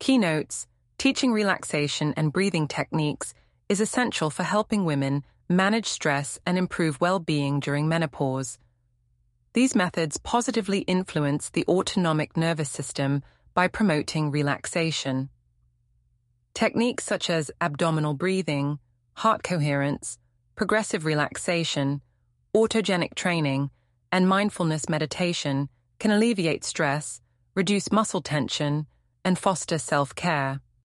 Keynotes: teaching relaxation and breathing techniques is essential for helping women manage stress and improve well-being during menopause. These methods positively influence the autonomic nervous system by promoting relaxation. Techniques such as abdominal breathing, heart coherence, progressive relaxation, autogenic training, and mindfulness meditation can alleviate stress, reduce muscle tension, and foster self-care.